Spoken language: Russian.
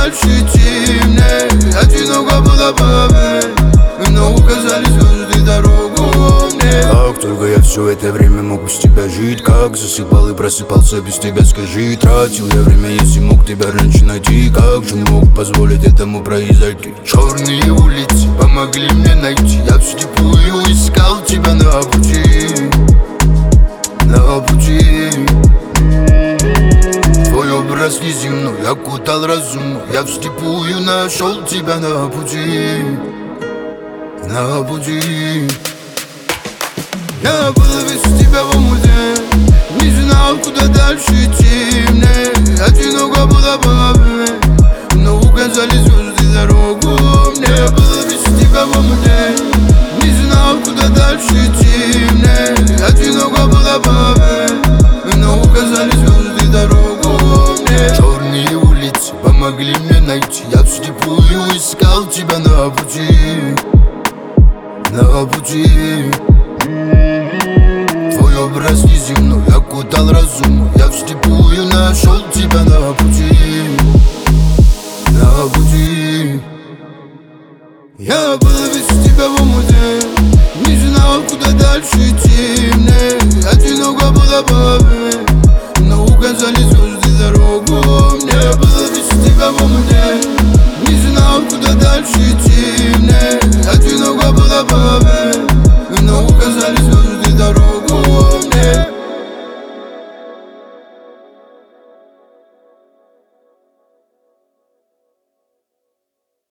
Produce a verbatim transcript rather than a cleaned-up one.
дальше темнее. Одиноко было поверь, но указали звезды дорогу мне. Как только я все это время мог без тебя жить, как засыпал и просыпался без тебя, скажи. Тратил я время, если мог тебя раньше найти, как же мог позволить этому произойти? Черные улицы помогли мне найти, я вслепую искал тебя на пути, на пути. Твой образ неземной окутал разум, я вслепую нашел тебя на пути, на пути. Я был без тебя в омуте, не знал, куда дальше идти мне. Одиноко было поверь, но указали звезды дорогу мне. Я был без тебя в омуте, не знал, куда дальше идти мне. Одиноко было поверь, но указали звезды дорогу мне. Черные улицы помогли мне найти, я вслепую искал тебя на пути, на пути. Твой образ неземной окутал разум, я вслепую нашел тебя на пути, на пути. Я был без тебя в омуте, не знал, куда дальше идти мне. Одиноко было поверь, но указали звезды дорогу мне. Я был без тебя в омуте, не знал, куда дальше идти.